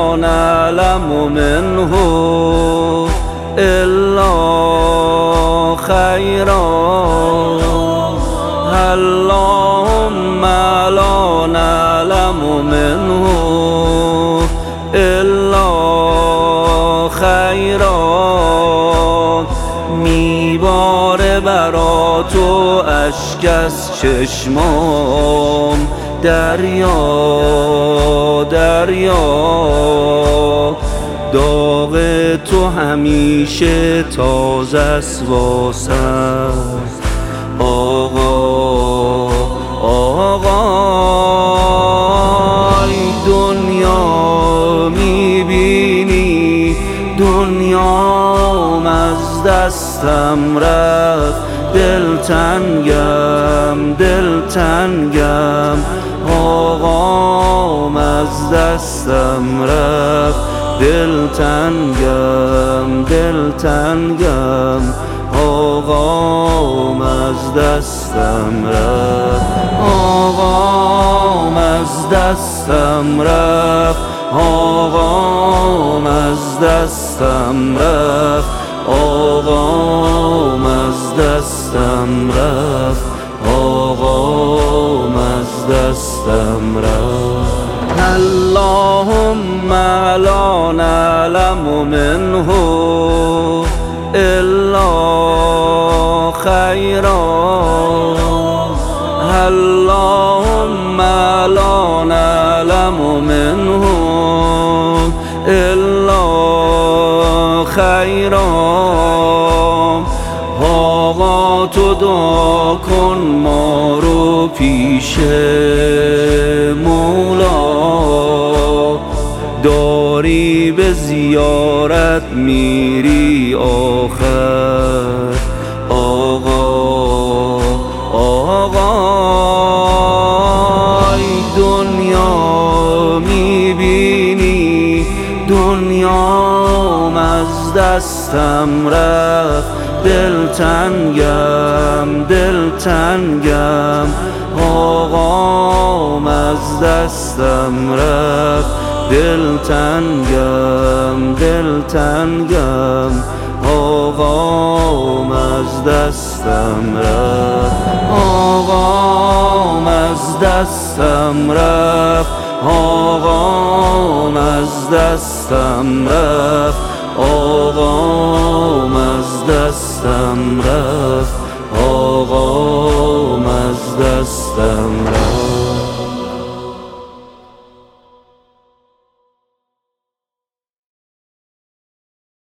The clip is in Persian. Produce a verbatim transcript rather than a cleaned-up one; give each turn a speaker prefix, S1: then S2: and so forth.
S1: نعلم منه إلا خيرا اللهم لا نعلم منه إلا خيرا میباره برا تو اشک از چشمام دریا دریا داغ تو همیشه تازه است واسم آقا آقا دنیا میبینی دنیام از دستم رفت دلتنگم دلتنگم آقام از دستم رفت دلتنگم دلتنگم آقام از دستم رفت آقام از دستم رفت آقام از دستم رفت آقام از دستم رفت آقام از دستم رفت اللهم لا نعلم منه إلا خيرا اللهم لا نعلم منه إلا خيرا آقا تو دعا کن ما رو پیش مولا داری به زیارت میری آخر آقا آقا دنیا میبینی دنیام از دستم رفت دلتنگم دلتنگم آقام از دستم رفت دلتنگم دلتنگم آقام از دستم رفت آقام از دستم رفت آقام از دستم رفت آقام از دستم رفت آقام از دستم رفت